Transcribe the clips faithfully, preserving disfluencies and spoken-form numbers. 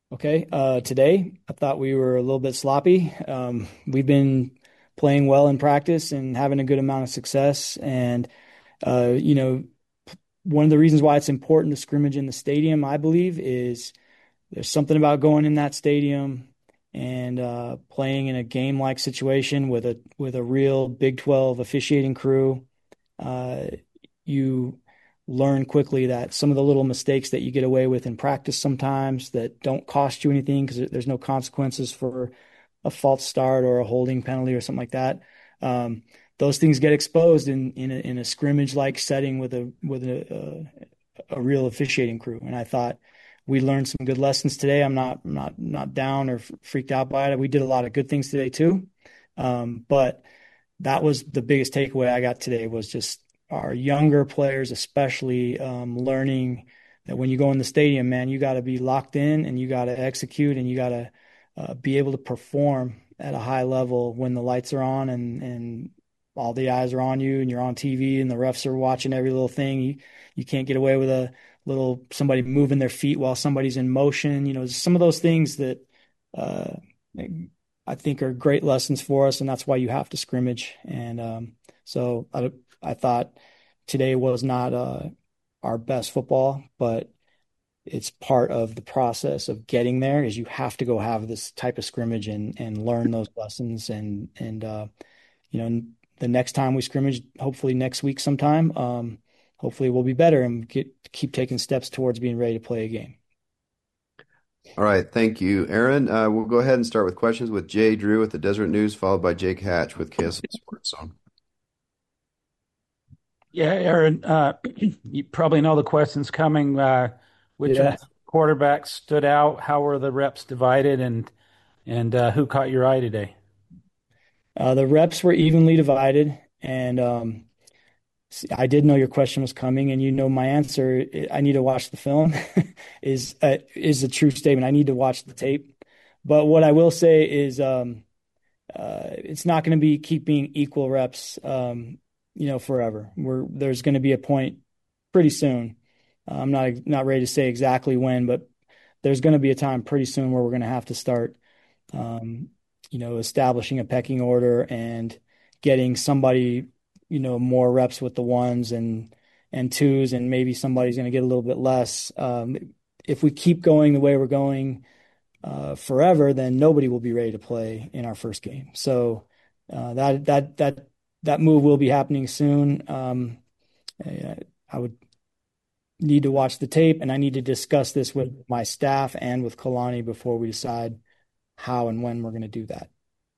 Okay. Uh, today, I thought we were a little bit sloppy. Um, we've been playing well in practice and having a good amount of success. And, uh, you know, one of the reasons why it's important to scrimmage in the stadium, I believe, is there's something about going in that stadium and uh, playing in a game-like situation with a with a real Big twelve officiating crew. Uh, you learn quickly that some of the little mistakes that you get away with in practice sometimes that don't cost you anything because there's no consequences for a false start or a holding penalty or something like that. Um, those things get exposed in in a, in a scrimmage like setting with a with a, a a real officiating crew. And I thought we learned some good lessons today. I'm not not not down or f- freaked out by it. We did a lot of good things today too, um, but that was the biggest takeaway I got today was just our younger players, especially um, learning that when you go in the stadium, man, you got to be locked in and you got to execute and you got to uh, be able to perform at a high level when the lights are on and and all the eyes are on you and you're on T V and the refs are watching every little thing. You you can't get away with a little somebody moving their feet while somebody's in motion. You know, some of those things that uh, I think are great lessons for us, and that's why you have to scrimmage. And um, so I, I thought today was not uh, our best football, but it's part of the process of getting there. Is you have to go have this type of scrimmage and and learn those lessons. And and uh, you know, the next time we scrimmage, hopefully next week sometime, um, hopefully we'll be better and get keep taking steps towards being ready to play a game. All right, thank you, Aaron. Uh, we'll go ahead and start with questions with Jay Drew at the Desert News, followed by Jake Hatch with K S L Sports Zone. Yeah, Aaron, uh, you probably know the questions coming. Uh, which of Yeah. the quarterbacks stood out? How were the reps divided, and and uh, who caught your eye today? Uh, the reps were evenly divided, and um, I did know your question was coming, and you know my answer. I need to watch the film. is uh, is a true statement. I need to watch the tape. But what I will say is, um, uh, it's not going to be keeping equal reps, um, you know, forever. We're there's going to be a point pretty soon. Uh, I'm not not ready to say exactly when, but there's going to be a time pretty soon where we're going to have to start, um, you know, establishing a pecking order and getting somebody, you know, more reps with the ones and and twos, and maybe somebody's going to get a little bit less. Um, if we keep going the way we're going uh, forever, then nobody will be ready to play in our first game. So uh, that that that that move will be happening soon. Um, I, I would need to watch the tape, and I need to discuss this with my staff and with Kalani before we decide how and when we're going to do that.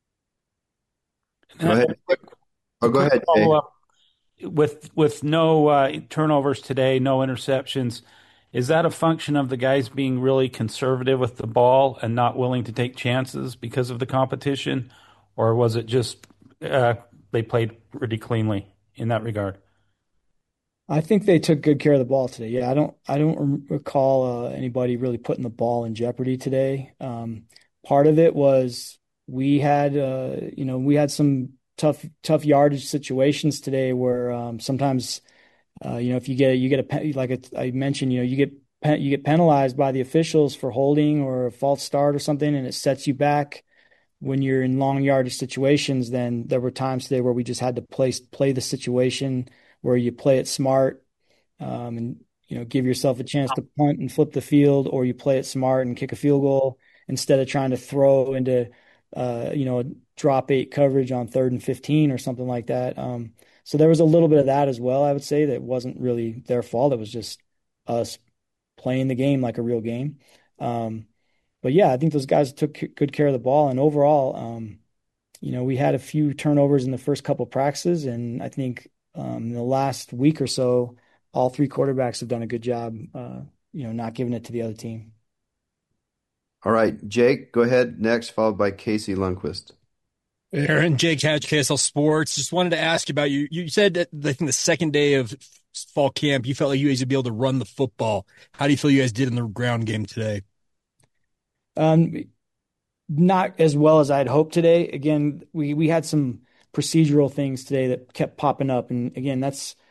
Go Uh, ahead. Oh, a go quick ahead, follow Jay. up with with no uh, turnovers today, no interceptions. Is that a function of the guys being really conservative with the ball and not willing to take chances because of the competition, or was it just uh, they played pretty cleanly in that regard? I think they took good care of the ball today. Yeah, I don't I don't recall uh, anybody really putting the ball in jeopardy today. Um, part of it was we had uh, you know we had some tough tough yardage situations today where um, sometimes uh, you know if you get you get a pe- like it, I mentioned, you know you get pe- you get penalized by the officials for holding or a false start or something, and it sets you back when you're in long yardage situations. Then there were times today where we just had to play play the situation where you play it smart, um, and you know give yourself a chance to punt and flip the field, or you play it smart and kick a field goal instead of trying to throw into uh, you know drop eight coverage on third and fifteen or something like that. Um, so there was a little bit of that as well. I would say that wasn't really their fault. It was just us playing the game like a real game. Um, but yeah, I think those guys took good care of the ball, and overall, um, you know, we had a few turnovers in the first couple practices, and I think um, in the last week or so, all three quarterbacks have done a good job, uh, you know, not giving it to the other team. All right, Jake, go ahead next, followed by Casey Lundquist. Aaron, Jake Hatch, K S L Sports. Just wanted to ask you about you. You said that I think the second day of fall camp, you felt like you guys would be able to run the football. How do you feel you guys did in the ground game today? Um, Not as well as I'd hoped today. Again, we we had some procedural things today that kept popping up, and again, that's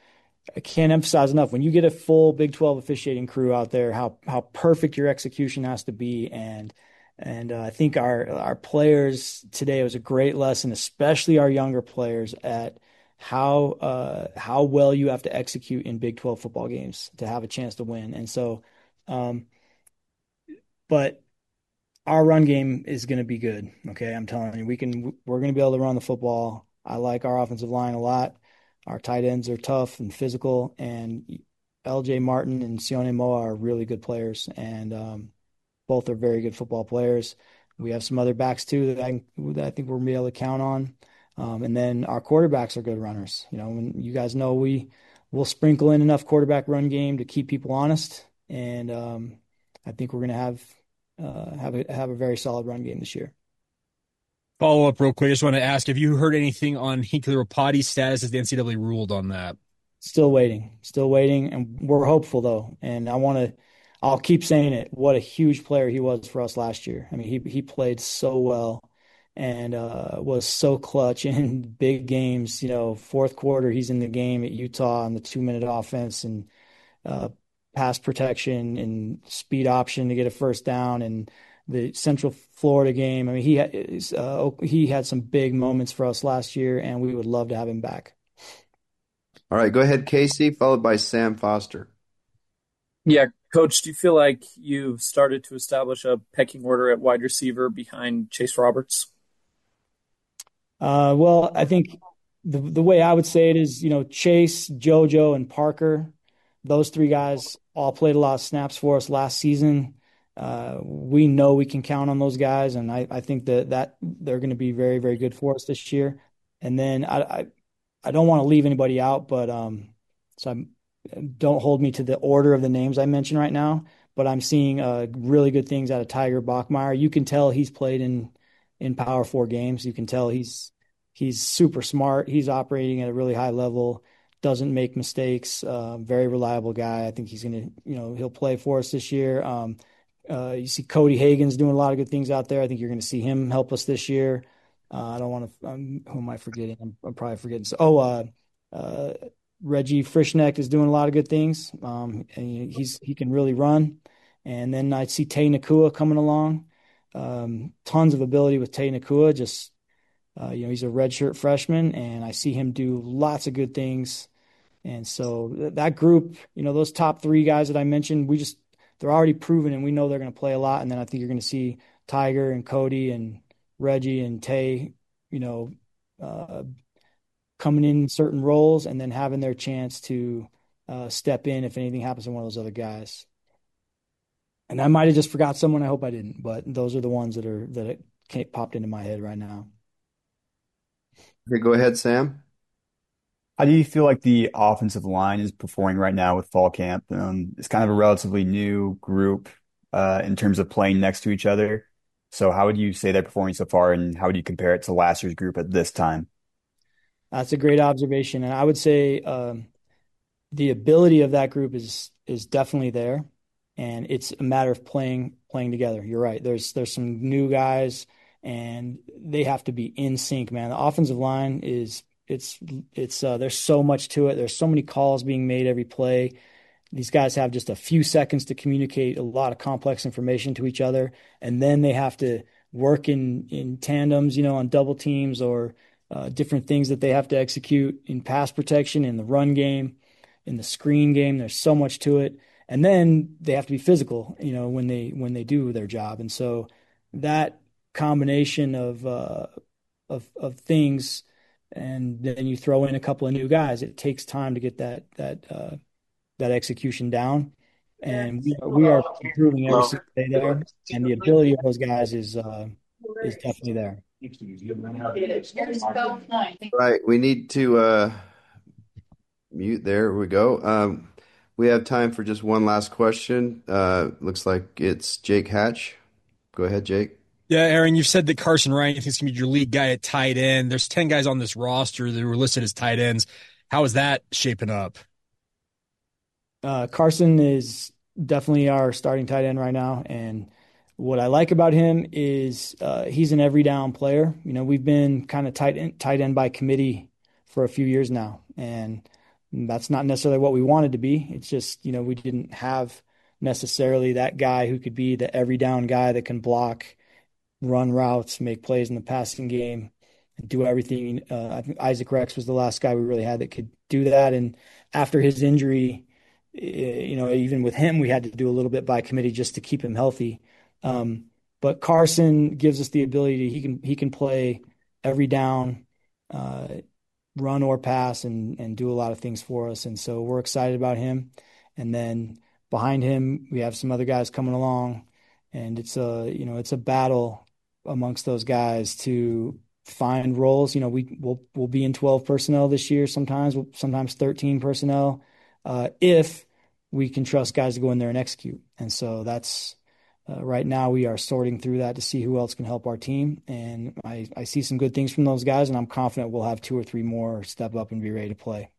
I can't emphasize enough when you get a full Big twelve officiating crew out there, how how perfect your execution has to be. And and uh, I think our our players today was a great lesson, especially our younger players, at how uh, how well you have to execute in Big twelve football games to have a chance to win. And so, um, but our run game is going to be good. Okay, I'm telling you, we can we're going to be able to run the football. I like our offensive line a lot. Our tight ends are tough and physical, and L J Martin and Sione Moa are really good players, and um, both are very good football players. We have some other backs too that I that I think we'll be able to count on, um, and then our quarterbacks are good runners. You know, when you guys know we will sprinkle in enough quarterback run game to keep people honest, and um, I think we're going to have uh, have a have a very solid run game this year. Follow up real quick. I just want to ask, have you heard anything on Hinckley Ropati's status as the N C double A ruled on that? Still waiting, still waiting, and we're hopeful though. And I want to, I'll keep saying it. What a huge player he was for us last year. I mean, he he played so well and uh, was so clutch in big games. You know, fourth quarter, he's in the game at Utah on the two minute offense and uh, pass protection and speed option to get a first down and the Central Florida game. I mean, he had, uh, he had some big moments for us last year, and we would love to have him back. All right, go ahead, Casey, followed by Sam Foster. Yeah, Coach, do you feel like you've started to establish a pecking order at wide receiver behind Chase Roberts? Uh, well, I think the the way I would say it is, you know, Chase, JoJo, and Parker, those three guys all played a lot of snaps for us last season. Uh, we know we can count on those guys, and I, I think that, that they're going to be very, very good for us this year. And then I, I, I don't want to leave anybody out, but um, so I'm, don't hold me to the order of the names I mentioned right now. But I'm seeing uh, really good things out of Tiger Bachmeyer. You can tell he's played in in Power Four games. You can tell he's he's super smart. He's operating at a really high level. Doesn't make mistakes. Uh, very reliable guy. I think he's going to, you know, he'll play for us this year. Um, uh, you see Cody Hagen's doing a lot of good things out there. I think you're going to see him help us this year. Uh, I don't want to. Um, who am I forgetting? I'm, I'm probably forgetting. So, oh, uh, uh, Reggie Frischneck is doing a lot of good things. Um, and he's he can really run. And then I see Tay Nakua coming along. Um, tons of ability with Tay Nakua. Just uh, you know, he's a redshirt freshman, and I see him do lots of good things. And so th- that group, you know, those top three guys that I mentioned, we just they're already proven, and we know they're going to play a lot. And then I think you're going to see Tiger and Cody and Reggie and Tay, you know, uh, coming in certain roles and then having their chance to uh, step in if anything happens to one of those other guys. And I might have just forgot someone. I hope I didn't, but those are the ones that are that it came, popped into my head right now. Okay, go ahead, Sam. How do you feel like the offensive line is performing right now with fall camp? Um, it's kind of a relatively new group uh, in terms of playing next to each other. So how would you say they're performing so far, and how would you compare it to last year's group at this time? That's a great observation, and I would say um, the ability of that group is is definitely there, and it's a matter of playing playing together. You're right. There's there's some new guys, and they have to be in sync, man. The offensive line is it's it's uh, there's so much to it. There's so many calls being made every play. These guys have just a few seconds to communicate a lot of complex information to each other, and then they have to work in in tandems, you know, on double teams or uh, different things that they have to execute in pass protection, in the run game, in the screen game. There's so much to it, and then they have to be physical, you know, when they when they do their job. And so that combination of uh, of of things, and then you throw in a couple of new guys, it takes time to get that that. Uh, that execution down. And we are, we are improving every single day there. And the ability of those guys is uh, is definitely there. Right, we need to uh, mute. There we go. Um, we have time for just one last question. Uh, looks like it's Jake Hatch. Go ahead, Jake. Yeah, Aaron, you've said that Carson Ryan thinks he's going to be your lead guy at tight end. There's ten guys on this roster that were listed as tight ends. How is that shaping up? Uh, Carson is definitely our starting tight end right now. And what I like about him is uh, he's an every down player. You know, we've been kind of tight end, tight end by committee for a few years now. And That's not necessarily what we wanted to be. It's just, you know, we didn't have necessarily that guy who could be the every down guy that can block, run routes, make plays in the passing game, and do everything. Uh, I think Isaac Rex was the last guy we really had that could do that. And after his injury, you know, even with him, we had to do a little bit by committee just to keep him healthy. Um, but Carson gives us the ability to, he can, he can play every down, uh, run or pass and, and do a lot of things for us. And so we're excited about him. And then behind him, we have some other guys coming along, and it's a, you know, it's a battle amongst those guys to find roles. You know, we will, we'll be in twelve personnel this year. Sometimes, sometimes thirteen personnel, uh, if we can trust guys to go in there and execute. And so that's, uh, right now we are sorting through that to see who else can help our team. And I, I see some good things from those guys, and I'm confident we'll have two or three more step up and be ready to play.